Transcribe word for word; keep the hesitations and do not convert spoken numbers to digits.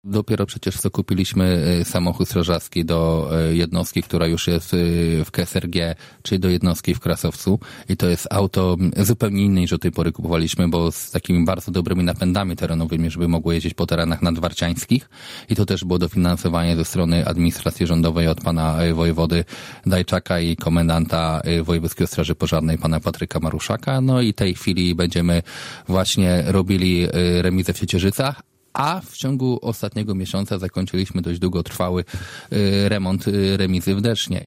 Dopiero przecież co kupiliśmy samochód strażacki do jednostki, która już jest w K S R G, czyli do jednostki w Krasowcu i to jest auto zupełnie inne niż do tej pory kupowaliśmy, bo z takimi bardzo dobrymi napędami terenowymi, żeby mogło jeździć po terenach nadwarciańskich i to też było dofinansowanie ze strony administracji rządowej od pana wojewody Dajczaka i komendanta Wojewódzkiej Straży Pożarnej pana Patryka Maruszaka. No i w tej chwili będziemy właśnie robili remizę w Ciecierzycach, a w ciągu ostatniego miesiąca zakończyliśmy dość długotrwały remont remizy w Desznie.